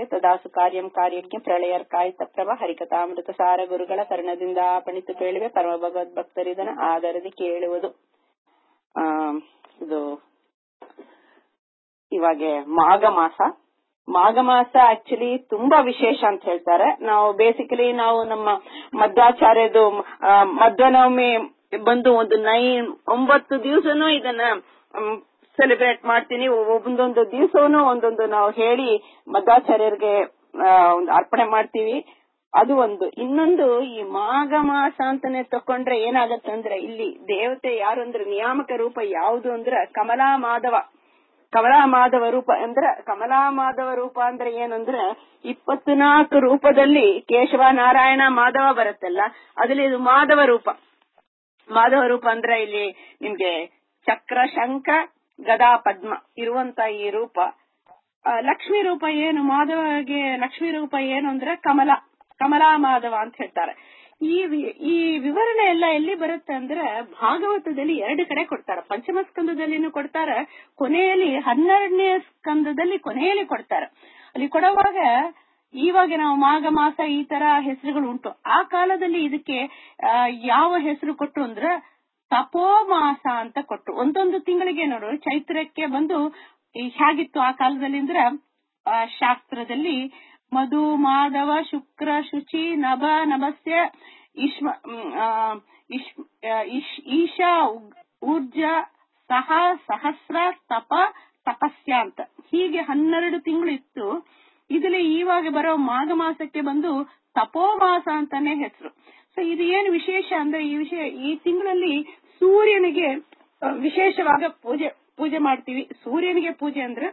ತದಾಸು ಕಾರ್ಯಂ ಕಾರ್ಯಜ್ಞ ಪ್ರಳಯರ್ಕಾಯಿತ ಪ್ರಭ ಹರಿಕಥಾಮೃತ ಸಾರ ಗುರುಗಳ ಕರ್ಣದಿಂದ ಪಣಿತು ಕೇಳುವೆ ಪರಮ ಭಗವದ್ಭಕ್ತರಿದನ ಆದರದಿ ಕೇಳುವುದು. ಇದು ಇವಾಗ ಮಾಘ ಮಾಸ ಆಕ್ಚುಲಿ ತುಂಬಾ ವಿಶೇಷ ಅಂತ ಹೇಳ್ತಾರೆ. ನಾವು ಬೇಸಿಕಲಿ ನಾವು ನಮ್ಮ ಮಧ್ವಾಚಾರ್ಯದು ಮಧ್ವನವಮಿ ಬಂದು ಒಂದು 9 ದಿವಸನೂ ಇದನ್ನ ಸೆಲೆಬ್ರೇಟ್ ಮಾಡ್ತೀನಿ. ಒಂದೊಂದು ದಿವಸವೂ ಒಂದೊಂದು ನಾವು ಹೇಳಿ ಮಧ್ವಾಚಾರ್ಯರಿಗೆ ಅರ್ಪಣೆ ಮಾಡ್ತೀವಿ. ಅದು ಒಂದು. ಇನ್ನೊಂದು, ಈ ಮಾಘ ಮಾಸ ಅಂತಾನೆ ತಕೊಂಡ್ರೆ ಏನಾಗತ್ತಂದ್ರೆ, ಇಲ್ಲಿ ದೇವತೆ ಯಾರು ಅಂದ್ರೆ ನಿಯಾಮಕ ರೂಪ ಯಾವುದು ಅಂದ್ರೆ ಕಮಲಾ ಮಾಧವ ರೂಪ ಅಂದ್ರೆ ಏನಂದ್ರೆ 24 ರೂಪದಲ್ಲಿ ಕೇಶವ ನಾರಾಯಣ ಮಾಧವ ಬರುತ್ತಲ್ಲ, ಅದ್ರಲ್ಲಿ ಇದು ಮಾಧವ ರೂಪ ಅಂದ್ರೆ ಇಲ್ಲಿ ನಿಮ್ಗೆ ಚಕ್ರ ಶಂಖ ಗದಾ ಪದ್ಮ ಇರುವಂತ ಈ ರೂಪ. ಲಕ್ಷ್ಮೀ ರೂಪ ಏನು ಲಕ್ಷ್ಮೀ ರೂಪ ಏನು ಅಂದ್ರೆ ಕಮಲಾ ಮಾಧವ ಅಂತ ಹೇಳ್ತಾರೆ. ಈ ವಿವರಣೆ ಎಲ್ಲ ಎಲ್ಲಿ ಬರುತ್ತೆ ಅಂದ್ರೆ ಭಾಗವತದಲ್ಲಿ 2 ಕಡೆ ಕೊಡ್ತಾರೆ. ಪಂಚಮ ಸ್ಕಂದದಲ್ಲಿನೂ ಕೊಡ್ತಾರೆ, ಕೊನೆಯಲ್ಲಿ 12ನೇ ಸ್ಕಂದದಲ್ಲಿ ಕೊನೆಯಲ್ಲಿ ಕೊಡ್ತಾರೆ. ಅಲ್ಲಿ ಕೊಡುವಾಗ ಇವಾಗ ನಾವು ಮಾಘ ಮಾಸ ಈ ತರ ಹೆಸರುಗಳು ಉಂಟು. ಆ ಕಾಲದಲ್ಲಿ ಇದಕ್ಕೆ ಯಾವ ಹೆಸರು ಕೊಟ್ರು ಅಂದ್ರೆ ತಪೋಮಾಸ ಅಂತ ಕೊಟ್ರು. ಒಂದೊಂದು ತಿಂಗಳಿಗೆ ನೋಡು, ಚೈತ್ರಕ್ಕೆ ಬಂದು ಹೇಗಿತ್ತು ಆ ಕಾಲದಲ್ಲಿ ಅಂದ್ರೆ ಶಾಸ್ತ್ರದಲ್ಲಿ ಮಧು ಮಾಧವ ಶುಕ್ರ ಶುಚಿ ನಭ ನಭಸ್ಯ ಈಶಾ ಊರ್ಜ ಸಹ ಸಹಸ್ರ ತಪಸ್ಯ ಅಂತ ಹೀಗೆ 12 ತಿಂಗಳು ಇತ್ತು. ಇದ್ರಲ್ಲಿ ಇವಾಗ ಬರೋ ಮಾಘ ಮಾಸಕ್ಕೆ ಬಂದು ತಪೋಮಾಸ ಅಂತಾನೆ ಹೆಸರು. ಸೊ ಇದು ಏನು ವಿಶೇಷ ಅಂದ್ರೆ ಈ ತಿಂಗಳಲ್ಲಿ ಸೂರ್ಯನಿಗೆ ವಿಶೇಷವಾದ ಪೂಜೆ ಮಾಡ್ತೀವಿ. ಸೂರ್ಯನಿಗೆ ಪೂಜೆ ಅಂದ್ರೆ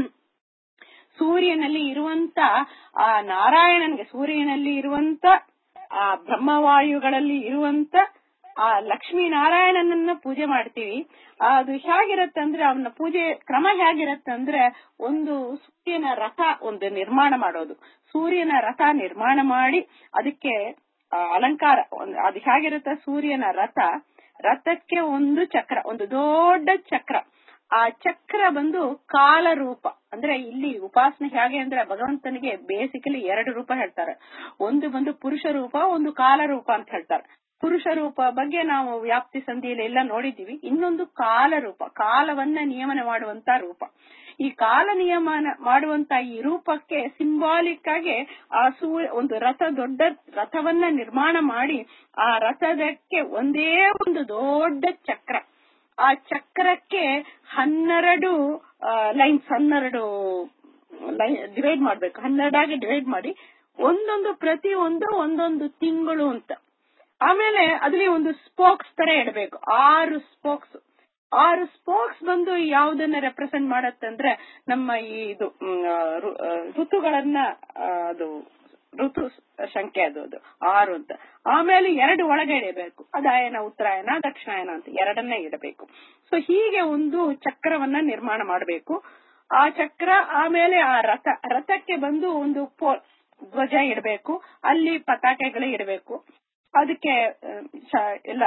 ಸೂರ್ಯನಲ್ಲಿ ಇರುವಂತ ಆ ನಾರಾಯಣನ್ಗೆ, ಸೂರ್ಯನಲ್ಲಿ ಇರುವಂತ ಆ ಬ್ರಹ್ಮವಾಯುಗಳಲ್ಲಿ ಇರುವಂತ ಆ ಲಕ್ಷ್ಮೀ ನಾರಾಯಣನನ್ನ ಪೂಜೆ ಮಾಡ್ತೀವಿ. ಅದು ಹೇಗಿರತ್ತಂದ್ರೆ ಅವನ ಪೂಜೆ ಕ್ರಮ ಹೇಗಿರತ್ತಂದ್ರೆ, ಒಂದು ಸೂರ್ಯನ ರಥ ಒಂದು ನಿರ್ಮಾಣ ಮಾಡೋದು. ಸೂರ್ಯನ ರಥ ನಿರ್ಮಾಣ ಮಾಡಿ ಅದಕ್ಕೆ ಅಲಂಕಾರ ಅದು ಹೇಗಿರುತ್ತೆ, ಸೂರ್ಯನ ರಥಕ್ಕೆ ಒಂದು ಚಕ್ರ, ಒಂದು ದೊಡ್ಡ ಚಕ್ರ. ಆ ಚಕ್ರ ಬಂದು ಕಾಲರೂಪ. ಅಂದ್ರೆ ಇಲ್ಲಿ ಉಪಾಸನೆ ಹೇಗೆ ಅಂದ್ರೆ ಭಗವಂತನಿಗೆ ಬೇಸಿಕಲಿ 2 ರೂಪ ಹೇಳ್ತಾರೆ. ಒಂದು ಬಂದು ಪುರುಷ ರೂಪ, ಒಂದು ಕಾಲರೂಪ ಅಂತ ಹೇಳ್ತಾರೆ. ಪುರುಷ ರೂಪ ಬಗ್ಗೆ ನಾವು ವ್ಯಾಪ್ತಿ ಸಂಧಿಯಲ್ಲಿ ಎಲ್ಲ ನೋಡಿದ್ದೀವಿ. ಇನ್ನೊಂದು ಕಾಲರೂಪ, ಕಾಲವನ್ನ ನಿಯಮನ ಮಾಡುವಂತ ರೂಪ. ಈ ಕಾಲ ನಿಯಮನ ಮಾಡುವಂತ ಈ ರೂಪಕ್ಕೆ ಸಿಂಬಾಲಿಕ್ ಆಗಿ ಆ ಒಂದು ದೊಡ್ಡ ರಥವನ್ನ ನಿರ್ಮಾಣ ಮಾಡಿ ಆ ರಥದಕ್ಕೆ ಒಂದೇ ಒಂದು ದೊಡ್ಡ ಚಕ್ರ. ಆ ಚಕ್ರಕ್ಕೆ 12 ಲೈನ್ಸ್, 12 ಡಿವೈಡ್ ಮಾಡ್ಬೇಕು. 12 ಆಗಿ ಡಿವೈಡ್ ಮಾಡಿ ಪ್ರತಿ ಒಂದೊಂದು ತಿಂಗಳು ಅಂತ. ಆಮೇಲೆ ಅದ್ರಲ್ಲಿ ಒಂದು ಸ್ಪೋಕ್ಸ್ ತರ ಇಡಬೇಕು. 6 ಸ್ಪೋಕ್ಸ್ ಬಂದು ಯಾವುದನ್ನ ರೆಪ್ರೆಸೆಂಟ್ ಮಾಡತ್ತಂದ್ರೆ ನಮ್ಮ ಇದು ಋತುಗಳನ್ನ, ಅದು ಋತು ಸಂಖ್ಯೆ ಅದು 6 ಅಂತ. ಆಮೇಲೆ 2 ಒಳಗೆ ಇಡಬೇಕು. ಅದಾಯನ ಉತ್ತರಾಯಣ ದಕ್ಷಿಣಾಯನ ಅಂತ 2 ಇಡಬೇಕು. ಸೊ ಹೀಗೆ ಒಂದು ಚಕ್ರವನ್ನ ನಿರ್ಮಾಣ ಮಾಡಬೇಕು. ಆ ಚಕ್ರ ಆಮೇಲೆ ಆ ರಥಕ್ಕೆ ಬಂದು ಒಂದು ಧ್ವಜ ಇಡಬೇಕು. ಅಲ್ಲಿ ಪತಾಕೆಗಳು ಇಡಬೇಕು. ಅದಕ್ಕೆ ಎಲ್ಲ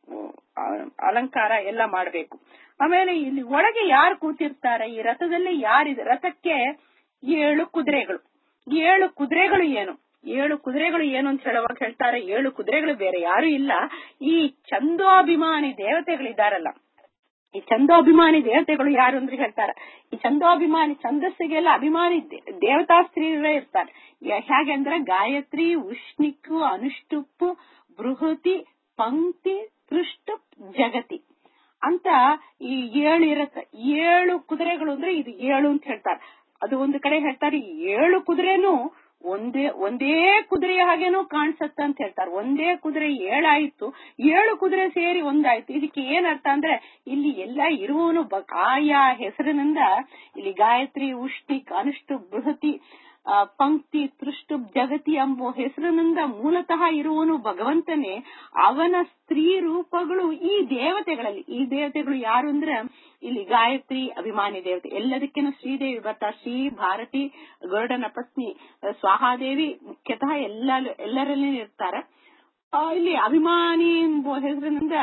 ಅಲಂಕಾರ ಎಲ್ಲ ಮಾಡಬೇಕು. ಆಮೇಲೆ ಇಲ್ಲಿ ಒಳಗೆ ಯಾರು ಕೂತಿರ್ತಾರೆ, ಈ ರಥದಲ್ಲಿ ಯಾರಿದೆ, ರಥಕ್ಕೆ 7 ಕುದುರೆಗಳು. 7 ಕುದುರೆಗಳು ಏನು 7 ಕುದುರೆಗಳು ಏನು ಅಂತ ಹೇಳುವಾಗ ಹೇಳ್ತಾರೆ, 7 ಕುದುರೆಗಳು ಬೇರೆ ಯಾರು ಇಲ್ಲ, ಈ ಛಂದೋಭಿಮಾನಿ ದೇವತೆಗಳಿದ್ದಾರಲ್ಲ, ಈ ಛಂದೋಭಿಮಾನಿ ದೇವತೆಗಳು ಯಾರು ಅಂದ್ರೆ ಹೇಳ್ತಾರೆ, ಈ ಛಂದೋಭಿಮಾನಿ ಛಂದಸ್ಸಿಗೆಲ್ಲ ಅಭಿಮಾನಿ ದೇವತಾ ಸ್ತ್ರೀಯರೇ ಇರ್ತಾರೆ. ಹೇಗೆ ಅಂದ್ರೆ ಗಾಯತ್ರಿ, ಉಷ್ಣಿಕ್ಕು, ಅನುಷ್ಟುಪ್ಪು, ಬೃಹತಿ, ಪಂಕ್ತಿ, ತೃಷ್ಟುಪ್, ಜಗತಿ ಅಂತ ಈ 7 ಇರುತ್ತೆ. 7 ಕುದುರೆಗಳು ಅಂದ್ರೆ ಇದು 7 ಅಂತ ಹೇಳ್ತಾರೆ. ಅದು ಒಂದು ಕಡೆ ಹೇಳ್ತಾರೆ 7 ಕುದುರೆನೂ ಒಂದೇ ಕುದುರೆಯ ಹಾಗೇನೂ ಕಾಣಿಸತ್ತ ಅಂತ ಹೇಳ್ತಾರೆ. ಒಂದೇ ಕುದುರೆ 7 ಆಯ್ತು, 7 ಕುದುರೆ ಸೇರಿ ಒಂದಾಯ್ತು. ಇದಕ್ಕೆ ಏನರ್ಥ ಅಂದ್ರೆ ಇಲ್ಲಿ ಎಲ್ಲ ಇರುವವನು ಆಯಾ ಹೆಸರಿನಿಂದ ಇಲ್ಲಿ ಗಾಯತ್ರಿ, ಉಷ್ಣಿಕ್, ಅನುಷ್ಟು, ಬೃಹತಿ, ಪಂಕ್ತಿ, ತೃಷ್ಟು, ಜಗತಿ ಎಂಬ ಹೆಸರಿನಿಂದ ಮೂಲತಃ ಇರುವವನು ಭಗವಂತನೇ. ಅವನ ಸ್ತ್ರೀ ರೂಪಗಳು ಈ ದೇವತೆಗಳು ಯಾರು ಅಂದ್ರೆ ಇಲ್ಲಿ ಗಾಯತ್ರಿ ಅಭಿಮಾನಿ ದೇವತೆ. ಎಲ್ಲದಕ್ಕೇನು ಶ್ರೀದೇವಿ ಬರ್ತಾರೆ. ಶ್ರೀ ಭಾರತಿ ಗರುಡನ ಪತ್ನಿ ಸ್ವಾಹಾದೇವಿ ಮುಖ್ಯತಃ ಎಲ್ಲರಲ್ಲಿ ಇರ್ತಾರೆ. ಇಲ್ಲಿ ಅಭಿಮಾನಿ ಎಂಬ ಹೆಸರಿನಿಂದ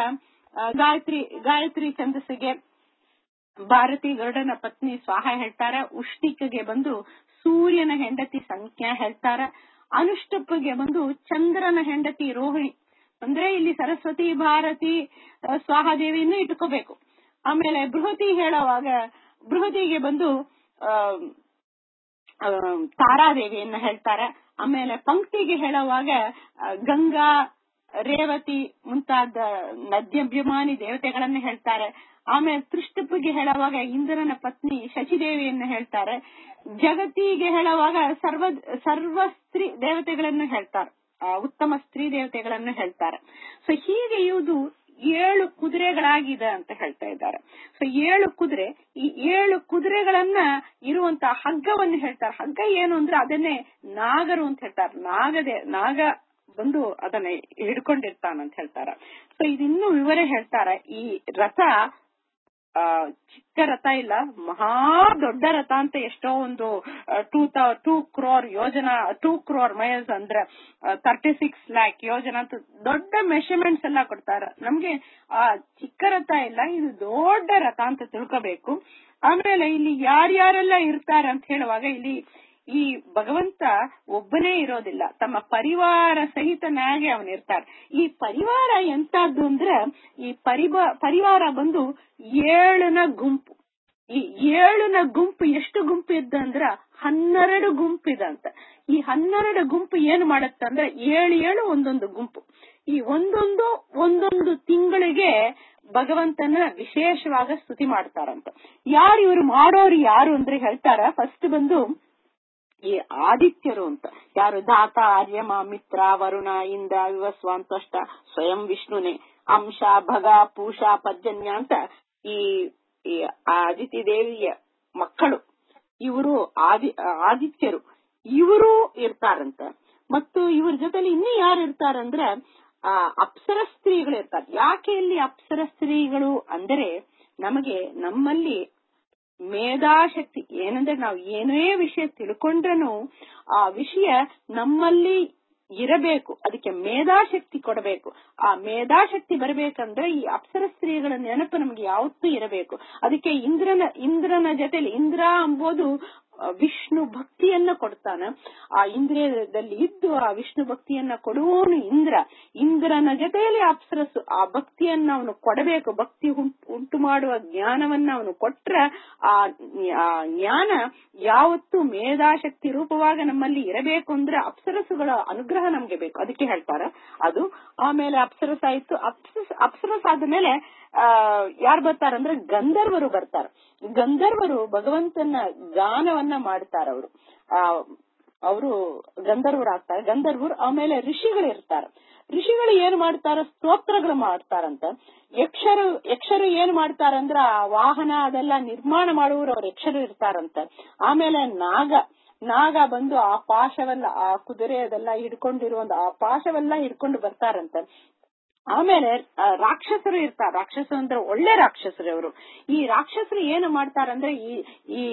ಗಾಯತ್ರಿ ಛಂದಸ್ಸಿಗೆ ಭಾರತಿ ಗರುಡನ ಪತ್ನಿ ಸ್ವಾಹ ಹೇಳ್ತಾರೆ. ಉಷ್ಣಿಕ್ಗೆ ಬಂದು ಸೂರ್ಯನ ಹೆಂಡತಿ ಸಂಖ್ಯಾ ಹೇಳ್ತಾರ. ಅನುಷ್ಟುಪ್ಪಿಗೆ ಬಂದು ಚಂದ್ರನ ಹೆಂಡತಿ ರೋಹಿಣಿ. ಅಂದ್ರೆ ಇಲ್ಲಿ ಸರಸ್ವತಿ, ಭಾರತಿ, ಸ್ವಾಹಾದೇವಿಯನ್ನು ಇಟ್ಕೋಬೇಕು. ಆಮೇಲೆ ಬೃಹತಿ ಹೇಳುವಾಗ ಬೃಹತಿಗೆ ಬಂದು ತಾರಾದೇವಿಯನ್ನ ಹೇಳ್ತಾರೆ. ಆಮೇಲೆ ಪಂಕ್ತಿಗೆ ಹೇಳುವಾಗ ಗಂಗಾ, ರೇವತಿ ಮುಂತಾದ ನದ್ಯಭಿಮಾನಿ ದೇವತೆಗಳನ್ನ ಹೇಳ್ತಾರೆ. ಆಮೇಲೆ ತ್ರಿಷ್ಟುಪ್ಪಿಗೆ ಹೇಳುವಾಗ ಇಂದ್ರನ ಪತ್ನಿ ಶಚಿದೇವಿಯನ್ನು ಹೇಳ್ತಾರೆ. ಜಗತ್ತಿಗೆ ಹೇಳುವಾಗ ಸರ್ವ ಸ್ತ್ರೀ ದೇವತೆಗಳನ್ನು ಹೇಳ್ತಾರೆ, ಉತ್ತಮ ಸ್ತ್ರೀ ದೇವತೆಗಳನ್ನು ಹೇಳ್ತಾರೆ. ಸೊ ಹೀಗೆ ಇದು 7 ಕುದುರೆಗಳಾಗಿದೆ ಅಂತ ಹೇಳ್ತಾ ಇದ್ದಾರೆ. ಸೊ 7 ಕುದುರೆ, ಈ 7 ಕುದುರೆಗಳನ್ನ ಇರುವಂತಹ ಹಗ್ಗವನ್ನು ಹೇಳ್ತಾರೆ. ಹಗ್ಗ ಏನು ಅಂದ್ರೆ ಅದನ್ನೇ ನಾಗರು ಅಂತ ಹೇಳ್ತಾರೆ. ನಾಗ ಬಂದು ಅದನ್ನ ಹಿಡ್ಕೊಂಡಿರ್ತಾನಂತ ಹೇಳ್ತಾರ. ಸೊ ಇದಿನ್ನೂ ವಿವರ ಹೇಳ್ತಾರ. ಈ ರಥ ಚಿಕ್ಕ ರಥ ಇಲ್ಲ, ಮಹಾ ದೊಡ್ಡ ರಥ ಅಂತ ಎಷ್ಟೋ ಒಂದು 2 crore ಯೋಜನಾ, 2 crore ಮೈಲ್ಸ್ ಅಂದ್ರೆ 36 lakh ಯೋಜನಾ ಅಂತ ದೊಡ್ಡ ಮೆಷರ್ಮೆಂಟ್ಸ್ ಎಲ್ಲ ಕೊಡ್ತಾರ. ನಮ್ಗೆ ಆ ಚಿಕ್ಕ ರಥ ಇಲ್ಲ, ಇದು ದೊಡ್ಡ ರಥ ಅಂತ ತಿಳ್ಕೋಬೇಕು. ಆಮೇಲೆ ಇಲ್ಲಿ ಯಾರ್ಯಾರೆಲ್ಲ ಇರ್ತಾರೆ ಅಂತ ಹೇಳುವಾಗ ಇಲ್ಲಿ ಈ ಭಗವಂತ ಒಬ್ಬನೇ ಇರೋದಿಲ್ಲ, ತಮ್ಮ ಪರಿವಾರ ಸಹಿತನಾಗಿ ಅವನಿರ್ತಾರೆ. ಈ ಪರಿವಾರ ಎಂತದ್ದು ಅಂದ್ರೆ ಈ ಪರಿವಾರ ಬಂದು 7ನ ಗುಂಪು. ಈ 7ನ ಗುಂಪು ಎಷ್ಟು ಗುಂಪು ಇದ್ದಂದ್ರ 12 ಗುಂಪು ಇದಂತ. ಈ 12 ಗುಂಪು ಏನ್ ಮಾಡತ್ತಂದ್ರೆ 7 ಒಂದೊಂದು ಗುಂಪು. ಈ ಒಂದೊಂದು ತಿಂಗಳಿಗೆ ಭಗವಂತನ ವಿಶೇಷವಾಗಿ ಸ್ತುತಿ ಮಾಡ್ತಾರಂತ. ಇವರು ಮಾಡೋರು ಯಾರು ಅಂದ್ರೆ ಹೇಳ್ತಾರ. ಫಸ್ಟ್ ಬಂದು ಈ ಆದಿತ್ಯರು ಅಂತ. ಯಾರು? ದಾತ, ಆರ್ಯಮ, ಮಿತ್ರ, ವರುಣ, ಇಂದ್ರ, ವಿವಸ್ವಾಂತಷ್ಟ, ಸ್ವಯಂ ವಿಷ್ಣುನೇ, ಅಂಶ, ಭಗ, ಪೂಷ, ಪರ್ಜನ್ಯ ಅಂತ ಈ ಆದಿತಿ ದೇವಿಯ ಮಕ್ಕಳು ಇವರು ಆದಿತ್ಯರು, ಇವರು ಇರ್ತಾರಂತ. ಮತ್ತು ಇವ್ರ ಜೊತೆಲಿ ಇನ್ನೂ ಯಾರು ಇರ್ತಾರಂದ್ರ ಅಪ್ಸರ ಸ್ತ್ರೀಗಳು ಇರ್ತಾರೆ. ಯಾಕೆ ಇಲ್ಲಿ ಅಪ್ಸರ ಸ್ತ್ರೀಗಳು ಅಂದರೆ ನಮಗೆ ನಮ್ಮಲ್ಲಿ ಮೇಧಾಶಕ್ತಿ ಏನಂದ್ರೆ ನಾವು ಏನೇ ವಿಷಯ ತಿಳ್ಕೊಂಡ್ರೂ ಆ ವಿಷಯ ನಮ್ಮಲ್ಲಿ ಇರಬೇಕು, ಅದಕ್ಕೆ ಮೇಧಾಶಕ್ತಿ ಕೊಡಬೇಕು. ಆ ಮೇಧಾಶಕ್ತಿ ಬರಬೇಕಂದ್ರೆ ಈ ಅಪ್ಸರ ಸ್ತ್ರೀಗಳ ನೆನಪು ನಮ್ಗೆ ಯಾವತ್ತೂ ಇರಬೇಕು. ಅದಕ್ಕೆ ಇಂದ್ರನ ಜೊತೆಲಿ ಇಂದ್ರ ಎಂಬುದು ವಿಷ್ಣು ಭಕ್ತಿಯನ್ನ ಕೊಡ್ತಾನ. ಆ ಇಂದ್ರಿಯದಲ್ಲಿ ಇದ್ದು ಆ ವಿಷ್ಣು ಭಕ್ತಿಯನ್ನ ಕೊಡುವವನು ಇಂದ್ರನ ಜೊತೆಯಲ್ಲಿ ಅಪ್ಸರಸ್ಸು ಆ ಭಕ್ತಿಯನ್ನ ಅವನು ಕೊಡಬೇಕು. ಭಕ್ತಿ ಉಂಟು ಮಾಡುವ ಜ್ಞಾನವನ್ನ ಅವನು ಕೊಟ್ರ ಆ ಜ್ಞಾನ ಯಾವತ್ತೂ ಮೇಧಾಶಕ್ತಿ ರೂಪವಾಗಿ ನಮ್ಮಲ್ಲಿ ಇರಬೇಕು ಅಂದ್ರೆ ಅಪ್ಸರಸ್ಸುಗಳ ಅನುಗ್ರಹ ನಮ್ಗೆ ಬೇಕು. ಅದಕ್ಕೆ ಹೇಳ್ತಾರ ಅದು. ಆಮೇಲೆ ಅಪ್ಸರಸ್ ಆಯ್ತು. ಅಪ್ಸರಸ್ ಆದ್ಮೇಲೆ ಯಾರು ಬರ್ತಾರಂದ್ರೆ ಗಂಧರ್ವರು ಬರ್ತಾರ. ಗಂಧರ್ವರು ಭಗವಂತನ ಗಾನವನ್ನ ಮಾಡ್ತಾರ. ಅವರು ಗಂಧರ್ವರು ಆಗ್ತಾರೆ. ಗಂಧರ್ವರು ಆಮೇಲೆ ಋಷಿಗಳು ಇರ್ತಾರ. ಋಷಿಗಳು ಏನ್ ಮಾಡ್ತಾರ? ಸ್ತೋತ್ರಗಳು ಮಾಡ್ತಾರಂತ. ಯಕ್ಷರು ಏನ್ ಮಾಡ್ತಾರಂದ್ರ ಆ ವಾಹನ ಅದೆಲ್ಲ ನಿರ್ಮಾಣ ಮಾಡುವವರು ಅವ್ರ ಯಕ್ಷರು ಇರ್ತಾರಂತ. ಆಮೇಲೆ ನಾಗ ಬಂದು ಆ ಪಾಶವೆಲ್ಲ, ಆ ಕುದುರೆ ಅದೆಲ್ಲ ಹಿಡ್ಕೊಂಡಿರುವಂತ ಆ ಪಾಶವೆಲ್ಲ ಹಿಡ್ಕೊಂಡು ಬರ್ತಾರಂತ. ಆಮೇಲೆ ರಾಕ್ಷಸರು ಇರ್ತಾರೆ. ರಾಕ್ಷಸರು ಅಂದ್ರೆ ಒಳ್ಳೆ ರಾಕ್ಷಸರು ಅವರು. ಈ ರಾಕ್ಷಸರು ಏನು ಮಾಡ್ತಾರಂದ್ರೆ ಈ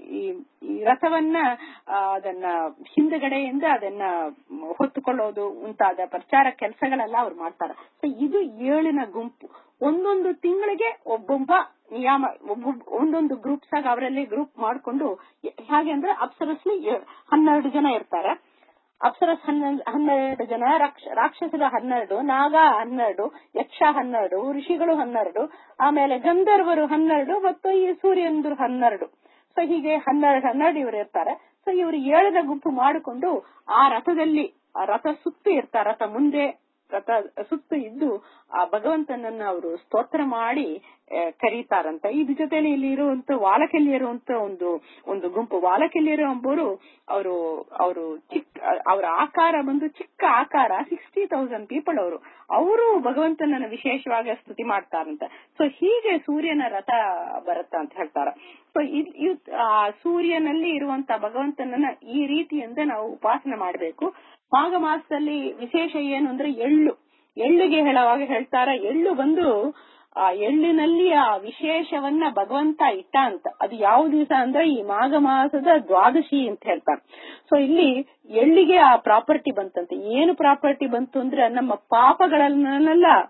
ರಥವನ್ನ ಅದನ್ನ ಹಿಂದಗಡೆಯಿಂದ ಅದನ್ನ ಹೊತ್ತುಕೊಳ್ಳೋದು ಮುಂತಾದ ಪ್ರಚಾರ ಕೆಲಸಗಳೆಲ್ಲ ಅವ್ರು ಮಾಡ್ತಾರ. ಸೊ ಇದು 7ನ ಗುಂಪು. ಒಂದೊಂದು ತಿಂಗಳಿಗೆ ಒಬ್ಬೊಬ್ಬ ನಿಯಮ, ಒಂದೊಂದು ಗ್ರೂಪ್ಸ್ ಆಗಿ ಅವರಲ್ಲಿ ಗ್ರೂಪ್ ಮಾಡ್ಕೊಂಡು ಹೇಗೆ ಅಂದ್ರೆ ಅಪ್ಸರಸ್ಲಿ 12 ಜನ ಇರ್ತಾರೆ. ಅಪ್ಸರಸ್ 12 ಜನ, ರಾಕ್ಷಸರು 12, ನಾಗ 12, ಯಕ್ಷ 12, ಋಷಿಗಳು 12, ಆಮೇಲೆ ಗಂಧರ್ವರು 12 ಮತ್ತು ಈ ಸೂರ್ಯಂದ್ರು 12. ಸೊ ಹೀಗೆ 12 ಇವರು ಇರ್ತಾರೆ. ಸೊ ಇವರು 7ನ ಗುಂಪು ಮಾಡಿಕೊಂಡು ಆ ರಥದಲ್ಲಿ ರಥ ಸುತ್ತು ಇರ್ತಾರೆ. ರಥ ಮುಂದೆ ರಥ ಸುತ್ತು ಇದ್ದು ಆ ಭಗವಂತನನ್ನ ಅವರು ಸ್ತೋತ್ರ ಮಾಡಿ ಕರೀತಾರಂತ. ಇದ್ರ ಜೊತೆಲಿ ಇಲ್ಲಿ ಇರುವಂತ ವಾಲಕೆಲ್ಲಿಯರು ಅಂತ ಒಂದು ಗುಂಪು. ವಾಲಕೆಲ್ಲಿಯರು ಎಂಬುವರು ಅವರು ಅವರ ಆಕಾರ ಬಂದು ಚಿಕ್ಕ ಆಕಾರ, 60,000 ಪೀಪಲ್ ಅವರು ಭಗವಂತನನ್ನ ವಿಶೇಷವಾಗಿ ಸ್ತುತಿ ಮಾಡ್ತಾರಂತ. ಸೊ ಹೀಗೆ ಸೂರ್ಯನ ರಥ ಬರುತ್ತ ಅಂತ ಹೇಳ್ತಾರ. ಸೊ ಸೂರ್ಯನಲ್ಲಿ ಇರುವಂತ ಭಗವಂತನನ್ನ ಈ ರೀತಿಯಿಂದ ನಾವು ಉಪಾಸನೆ ಮಾಡಬೇಕು. ಮಾಘ ಮಾಸದಲ್ಲಿ ವಿಶೇಷ ಏನು ಅಂದ್ರೆ ಎಳ್ಳಿಗೆ ಹೇಳುವಾಗ ಹೇಳ್ತಾರ. ಎಳ್ಳು ಬಂದು ಆ ಎಳ್ಳಿನಲ್ಲಿ ಆ ವಿಶೇಷವನ್ನ ಭಗವಂತ ಇಟ್ಟ ಅಂತ. ಅದು ಯಾವ ದಿವಸ ಅಂದ್ರೆ ಈ ಮಾಘ ಮಾಸದ ದ್ವಾದಶಿ ಅಂತ ಹೇಳ್ತಾರೆ. ಸೊ ಇಲ್ಲಿ ಎಳ್ಳಿಗೆ ಆ ಪ್ರಾಪರ್ಟಿ ಬಂತಂತೆ. ಏನು ಪ್ರಾಪರ್ಟಿ ಬಂತು ಅಂದ್ರೆ ನಮ್ಮ ಪಾಪಗಳನ್ನೆಲ್ಲ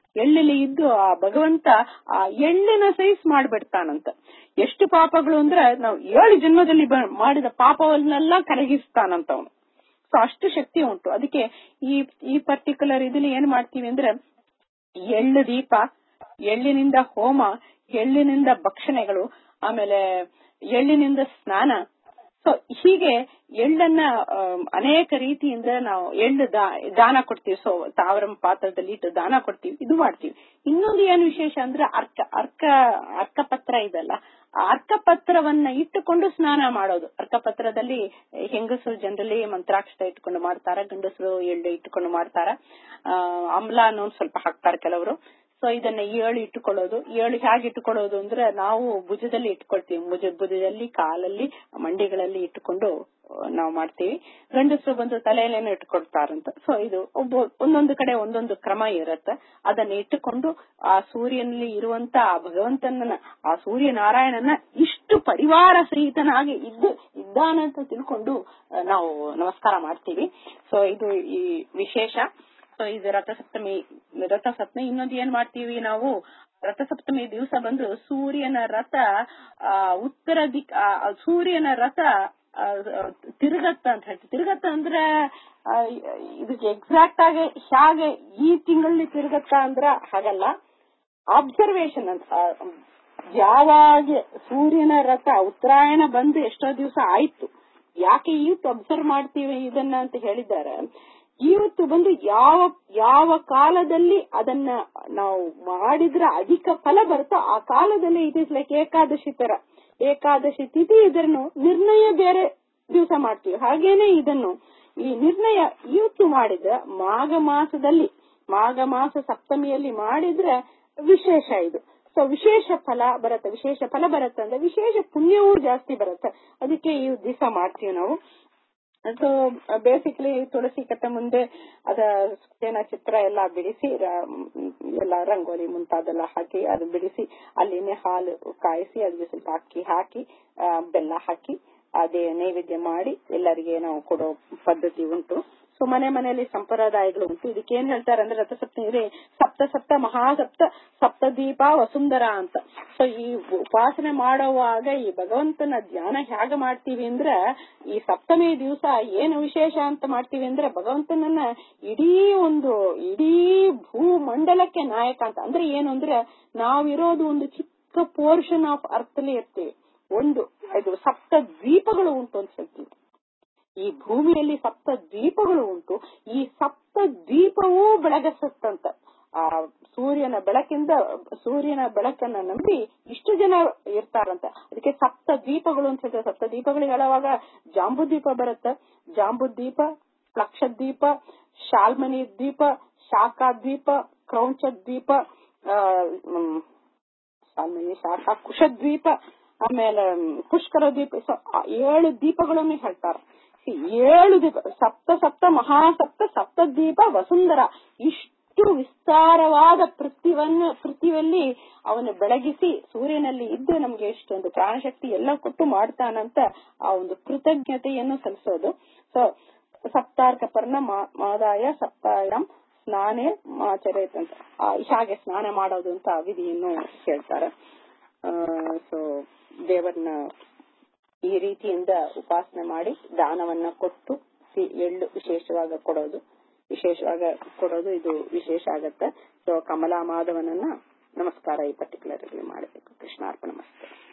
ಎಳ್ಳಲ್ಲಿ ಇದ್ದು ಆ ಭಗವಂತ ಆ ಎಳ್ಳಿನ ಸೈಜ್ ಮಾಡ್ಬಿಡ್ತಾನಂತ. ಎಷ್ಟು ಪಾಪಗಳು ಅಂದ್ರೆ ನಾವು 7 ಜನ್ಮದಲ್ಲಿ ಮಾಡಿದ ಪಾಪವನ್ನೆಲ್ಲ ಕರಗಿಸ್ತಾನಂತ ಅವನು. ಸೊ ಅಷ್ಟು ಶಕ್ತಿ ಉಂಟು. ಅದಕ್ಕೆ ಈ ಪರ್ಟಿಕ್ಯುಲರ್ ಇದನ್ನ ಏನ್ ಮಾಡ್ತೀವಿ ಅಂದ್ರೆ ಎಳ್ಳು ದೀಪ, ಎಳ್ಳಿನಿಂದ ಹೋಮ, ಎಳ್ಳಿನಿಂದ ಭಕ್ಷಣೆಗಳು, ಆಮೇಲೆ ಎಳ್ಳಿನಿಂದ ಸ್ನಾನ. ಸೊ ಹೀಗೆ ಎಳ್ಳನ್ನ ಅನೇಕ ರೀತಿಯಿಂದ ನಾವು ಎಳ್ಳು ದಾನ ಕೊಡ್ತೀವಿ. ಸೊ ತಾವರಂ ಪಾತ್ರದಲ್ಲಿ ಇಟ್ಟು ದಾನ ಕೊಡ್ತೀವಿ, ಇದು ಮಾಡ್ತೀವಿ. ಇನ್ನೊಂದು ಏನು ವಿಶೇಷ ಅಂದ್ರೆ ಅರ್ಕಪತ್ರ ಇದಲ್ಲ, ಆ ಅರ್ಕಪತ್ರವನ್ನ ಇಟ್ಟುಕೊಂಡು ಸ್ನಾನ ಮಾಡೋದು. ಅರ್ಕಪತ್ರದಲ್ಲಿ ಹೆಂಗಸರು ಜನರಲಿ ಮಂತ್ರಾಕ್ಷತೆ ಇಟ್ಕೊಂಡು ಮಾಡ್ತಾರ, ಗಂಡಸರು ಎಳ್ಳು ಇಟ್ಟುಕೊಂಡು ಮಾಡ್ತಾರ. ಆಮ್ಲ ಅನ್ನೋ ಸ್ವಲ್ಪ ಹಾಕ್ತಾರೆ ಕೆಲವರು. ಸೊ ಇದನ್ನ 7 ಇಟ್ಟುಕೊಳ್ಳೋದು. 7 ಹೇಗೆ ಇಟ್ಟುಕೊಳ್ಳೋದು ಅಂದ್ರೆ ನಾವು ಭುಜದಲ್ಲಿ ಇಟ್ಕೊಳ್ತೀವಿ, ಭುಜದಲ್ಲಿ, ಕಾಲಲ್ಲಿ, ಮಂಡಿಗಳಲ್ಲಿ ಇಟ್ಟುಕೊಂಡು ನಾವು ಮಾಡ್ತೀವಿ. ಗಂಡಸರು ಬಂದು ತಲೆಯಲ್ಲೇನೋ ಇಟ್ಕೊಳ್ತಾರಂತ. ಸೊ ಇದು ಒಂದೊಂದು ಕಡೆ ಒಂದೊಂದು ಕ್ರಮ ಇರುತ್ತೆ. ಅದನ್ನ ಇಟ್ಟುಕೊಂಡು ಆ ಸೂರ್ಯನಲ್ಲಿ ಇರುವಂತ ಆ ಭಗವಂತನ, ಆ ಸೂರ್ಯನಾರಾಯಣನ ಇಷ್ಟು ಪರಿವಾರ ಸಹಿತನಾಗಿ ಇದ್ದಾನಂತ ತಿಳ್ಕೊಂಡು ನಾವು ನಮಸ್ಕಾರ ಮಾಡ್ತೀವಿ. ಸೊ ಇದು ಈ ವಿಶೇಷ. ಸೊ ಇದು ರಥಸಪ್ತಮಿ. ಇನ್ನೊಂದು ಏನ್ ಮಾಡ್ತೀವಿ ನಾವು, ರಥಸಪ್ತಮಿ ದಿವಸ ಬಂದು ಸೂರ್ಯನ ರಥ ಉತ್ತರ ಸೂರ್ಯನ ರಥ ತಿರುಗತ್ತ ಅಂತ ಹೇಳ್ತೀವಿ. ತಿರುಗತ್ತ ಅಂದ್ರೆ ಇದಕ್ಕೆ ಎಕ್ಸಾಕ್ಟ್ ಆಗಿ ಹೇಗೆ ಈ ತಿಂಗಳಲ್ಲಿ ತಿರುಗತ್ತ ಅಂದ್ರ ಹಾಗಲ್ಲ, ಅಬ್ಸರ್ವೇಷನ್ ಅಂತ. ಯಾವಾಗ ಸೂರ್ಯನ ರಥ ಉತ್ತರಾಯಣ ಬಂದು ಎಷ್ಟೋ ದಿವಸ ಆಯ್ತು, ಯಾಕೆ ಇವತ್ತು ಅಬ್ಸರ್ವ್ ಮಾಡ್ತೀವಿ ಇದನ್ನ ಅಂತ ಹೇಳಿದ್ದಾರೆ. ಇವತ್ತು ಬಂದು ಯಾವ ಕಾಲದಲ್ಲಿ ಅದನ್ನ ನಾವು ಮಾಡಿದ್ರೆ ಅಧಿಕ ಫಲ ಬರುತ್ತೋ ಆ ಕಾಲದಲ್ಲಿ ಇಟ್ ಇಸ್ ಲೈಕ್ ಏಕಾದಶಿ ತರ. ಏಕಾದಶಿ ತಿಥಿ ಇದನ್ನು ನಿರ್ಣಯ ಬೇರೆ ದಿವಸ ಮಾಡ್ತೀವಿ. ಹಾಗೇನೆ ಇದನ್ನು ಈ ನಿರ್ಣಯ ಇವತ್ತು ಮಾಡಿದ್ರೆ ಮಾಘ ಮಾಸ ಸಪ್ತಮಿಯಲ್ಲಿ ಮಾಡಿದ್ರೆ ವಿಶೇಷ ಇದು. ಸೊ ವಿಶೇಷ ಫಲ ಬರುತ್ತೆ ಅಂದ್ರೆ ವಿಶೇಷ ಪುಣ್ಯವೂ ಜಾಸ್ತಿ ಬರುತ್ತೆ. ಅದಕ್ಕೆ ಈ ದಿವಸ ಮಾಡ್ತೀವಿ ನಾವು. ಸೊ ಬೇಸಿಕಲಿ ತುಳಸಿ ಕಟ್ಟೆ ಮುಂದೆ ಅದ ಸುತ್ತೇನ ಚಿತ್ರ ಎಲ್ಲಾ ಬಿಡಿಸಿ, ಎಲ್ಲ ರಂಗೋಲಿ ಮುಂತಾದೆಲ್ಲ ಹಾಕಿ ಅದು ಬಿಡಿಸಿ, ಅಲ್ಲಿನೇ ಹಾಲು ಕಾಯಿಸಿ ಅದಕ್ಕೆ ಸ್ವಲ್ಪ ಅಕ್ಕಿ ಹಾಕಿ ಬೆಲ್ಲ ಹಾಕಿ ಅದೇ ನೈವೇದ್ಯ ಮಾಡಿ ಎಲ್ಲರಿಗೆ ನಾವು ಕೊಡೋ ಪದ್ಧತಿ ಉಂಟು. ಸೊ ಮನೆಯಲ್ಲಿ ಸಂಪ್ರದಾಯಗಳು ಉಂಟು. ಇದಕ್ಕೆ ಏನ್ ಹೇಳ್ತಾರೆ ಅಂದ್ರೆ ರಥಸಪ್ತಮಿ ಸಪ್ತ ಮಹಾಸಪ್ತ ಸಪ್ತದೀಪ ವಸುಂಧರ ಅಂತ. ಸೊ ಈ ಉಪಾಸನೆ ಮಾಡುವಾಗ ಈ ಭಗವಂತನ ಧ್ಯಾನ ಹೇಗೆ ಮಾಡ್ತೀವಿ ಅಂದ್ರೆ, ಈ ಸಪ್ತಮಿ ದಿವಸ ಏನು ವಿಶೇಷ ಅಂತ ಮಾಡ್ತೀವಿ ಅಂದ್ರೆ ಭಗವಂತನನ್ನ ಇಡೀ ಭೂಮಂಡಲಕ್ಕೆ ನಾಯಕ ಅಂತ. ಅಂದ್ರೆ ಏನು ಅಂದ್ರೆ ನಾವಿರೋದು ಒಂದು ಚಿಕ್ಕ ಪೋರ್ಷನ್ ಆಫ್ ಅರ್ತ್ ಅಲ್ಲಿ ಇರ್ತೀವಿ. ಇದು ಸಪ್ತ ದ್ವೀಪಗಳು ಉಂಟು ಅಂತ ಹೇಳ್ತೀವಿ. ಈ ಭೂಮಿಯಲ್ಲಿ ಸಪ್ತ ದ್ವೀಪಗಳು ಉಂಟು. ಈ ಸಪ್ತ ದ್ವೀಪವೂ ಬೆಳಗಿಸುತ್ತಂತ. ಆ ಸೂರ್ಯನ ಬೆಳಕನ್ನ ನಂಬಿ ಇಷ್ಟು ಜನ ಇರ್ತಾರಂತ. ಅದಕ್ಕೆ ಸಪ್ತ ದ್ವೀಪಗಳು ಅಂತ ಹೇಳ್ತಾರೆ. ಸಪ್ತ ದ್ವೀಪಗಳು ಹೇಳುವಾಗ ಜಾಂಬುದ್ವೀಪ ಬರುತ್ತೆ. ಜಾಂಬುದ್ವೀಪ, ಲಕ್ಷದ್ವೀಪ, ಶಾಲ್ಮನಿ ದ್ವೀಪ, ಶಾಖಾದ್ವೀಪ, ಕ್ರೌಂಚದ್ವೀಪ, ಕುಶದ್ವೀಪ, ಆಮೇಲೆ ಪುಷ್ಕರ ದ್ವೀಪ. 7 ದ್ವೀಪಗಳನ್ನು ಹೇಳ್ತಾರೆ. 7 ದ್ವೀಪ, ಸಪ್ತ ಮಹಾಸಪ್ತ ಸಪ್ತದ್ವೀಪ ವಸುಂಧರ. ಇಷ್ಟು ವಿಸ್ತಾರವಾದ ಪೃಥ್ವಿಯಲ್ಲಿ ಅವನು ಬೆಳಗಿಸಿ ಸೂರ್ಯನಲ್ಲಿ ಇದ್ದು ನಮ್ಗೆ ಎಷ್ಟೊಂದು ಪ್ರಾಣಶಕ್ತಿ ಎಲ್ಲ ಕೊಟ್ಟು ಮಾಡ್ತಾನಂತ ಆ ಒಂದು ಕೃತಜ್ಞತೆಯನ್ನು ಸಲ್ಲಿಸೋದು. ಸೊ ಸಪ್ತಾರ್ಕ ಪರ್ಣ ಮಾದಾಯ ಸಪ್ತಾಯಂ ಸ್ನಾನೇ ಆಚರೇತ್ ಅಂತ ಹಾಗೆ ಸ್ನಾನ ಮಾಡೋದು ಅಂತ ವಿಧಿಯನ್ನು ಹೇಳ್ತಾರೆ. ಸೊ ದೇವರನ್ನ ಈ ರೀತಿಯಿಂದ ಉಪಾಸನೆ ಮಾಡಿ ದಾನವನ್ನ ಕೊಟ್ಟು ಎಳ್ಳು ವಿಶೇಷವಾಗಿ ಕೊಡೋದು ಇದು ವಿಶೇಷ ಆಗತ್ತೆ. ಸೊ ಕಮಲಾ ಮಾಧವನನ್ನ ನಮಸ್ಕಾರ ಈ ಪರ್ಟಿಕ್ಯುಲರ್ ಮಾಡಬೇಕು. ಕೃಷ್ಣಾರ್ಪಣ ಮಸ್ತು.